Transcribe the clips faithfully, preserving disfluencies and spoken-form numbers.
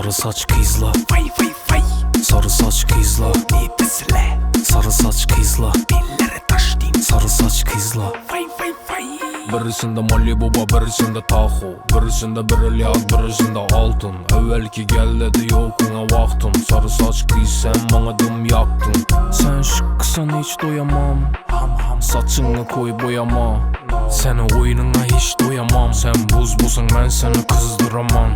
Sarı saç kızla, Vay vay vay, sarı saç kızla, nefesle sarı saç kızla, dillere taş din. sarı saç kızla. Vay vay vay. Birisinde Malibu, birisinde Tahoe, birisinde brilliant, birisinde altın. Evvelki gel dedi yokuna vaktim. Sarı saç kız sen bana dım yaktın. Sen şıkkısan hiç doyamam. Ham ham Saçını koy boyama. Seni oyununa hiç doyamam. Sen buz busun ben seni kızdıramam.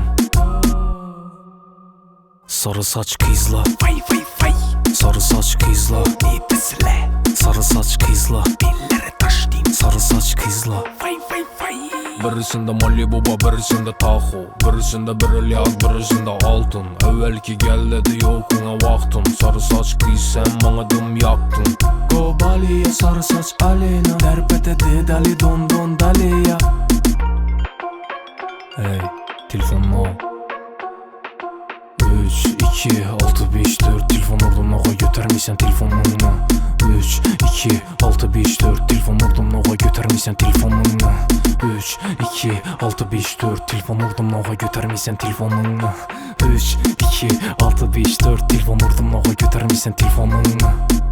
Sarı saç kızla, vay vay vay, sarı saç kızla, nefesle sarı saç kızla, dillere taş din. sarı saç kızla. Vay vay vay. Birisinde Malibu, birisinde Tahoe, birisinde brilliant, birisinde altın. Evvelki gel dedi yokuna vaktim. Sarı saç kız sen bana dım yaktın. Go Bali'ye sarı saç Aleyna, terpet dedi dali don don daliya. Hey telefonum üç, iki, altı, beş, dört. Telefon ordum noğa götürmeysen telefonunu. üç, iki, altı, beş, dört. Telefon ordum noğa götürmeysen telefonunu. üç, iki, altı, beş, dört. Telefon ordum noğa götürmeysen telefonunu. üç, iki, altı, beş, dört. Telefon ordum noğa götürmeysen telefonunu.